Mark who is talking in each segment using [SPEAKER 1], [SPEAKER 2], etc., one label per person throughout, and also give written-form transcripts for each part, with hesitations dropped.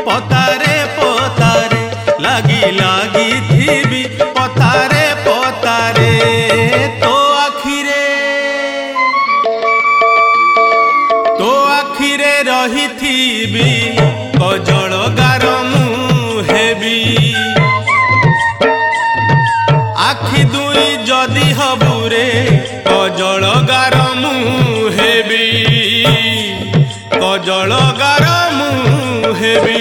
[SPEAKER 1] पतारे पतारे लागी लागी थी पतारे पतारे तो आखिरे रही थी कजल गार मुहेबी आखि दुई जदि हबुरे कजल गार मुहेबी कजल गार मुहेबी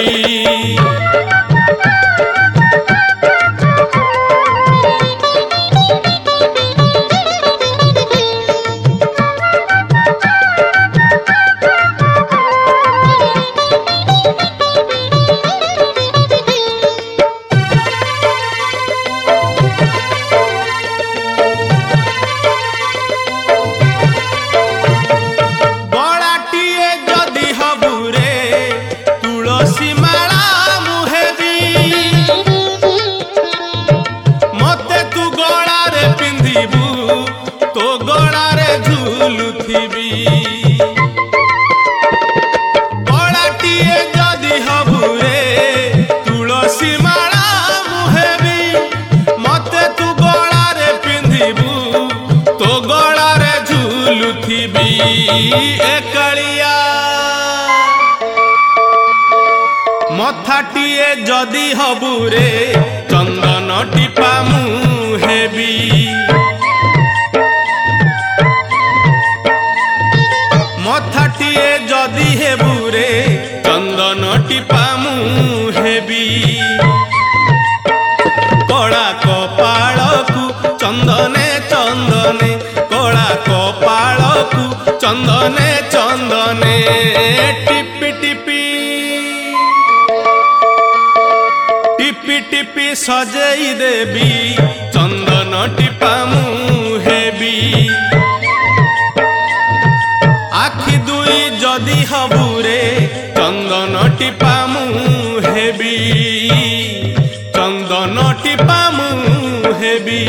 [SPEAKER 1] एकलिया मथाटिए जदि हबुरे चंदन टिपा मुहेबी मथाटिए जदि हेबुरे चंदन टिपा मुहेबी कड़ा कपाळकु चंदने चंदने कड़ा कपाळकु चंदने चंदने टिपी टिपी टिपी टिपी सजई देवी चंदन टिपा मुहेबी आखि दुई जदि हबुरे चंदन टिपा मुहेबी चंदन टिपा मुहेबी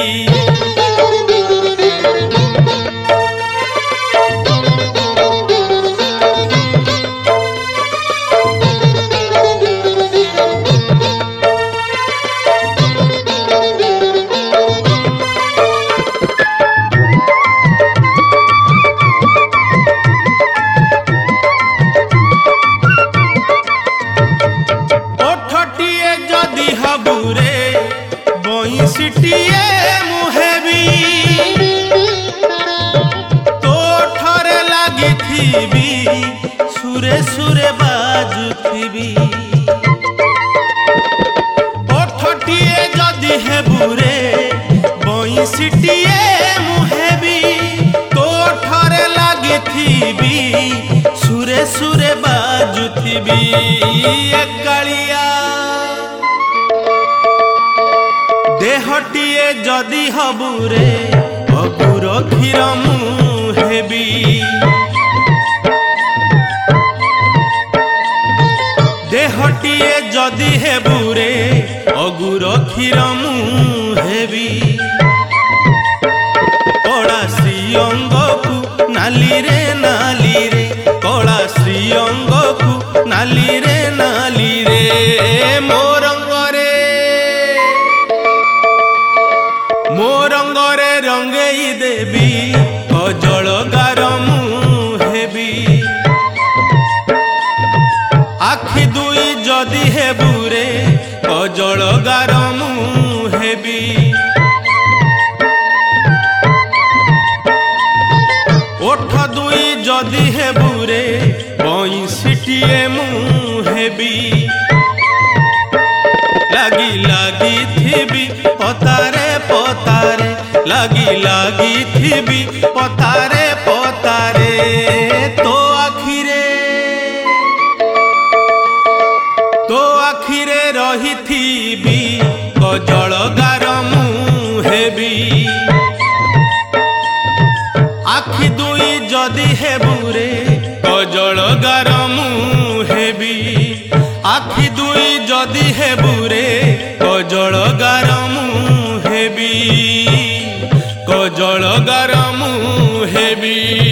[SPEAKER 1] सिटिए मुहेबी तो ठरे लागी थी सुरे सुरे बाजुथी ओठटिए जदि हेबुरे बईसिटिए मुहेबी तो ठरे लागी थी सुरे सुरे बाजुथी एकलिया देहटिए जदि हबुरे अगुर क्षीर मुहेबी देहटिए जदि हेबुरे अगुर क्षीर मुहेबी कला श्रीअंगकु नाली रे कला श्रीअंगकु नाली रे मो रंगरे रंगई देवी कजल गार मुहेबी आखि दुई जदि हेबुरे कजल गार मुहेबी ओठ दुई जदि हेबुरे बईसिटिए मुहेबी लागी लागी थी पतारे पतारे लागी लागी थी पतारे पतारे तो आखिरे रही थी कजल गार मुहेबी आखि दुई जदि हेबुरे कजल गार मुहेबी आखि दुई जदि हेबुरे कजल गार मुहेबी कजल गार मुहेबी।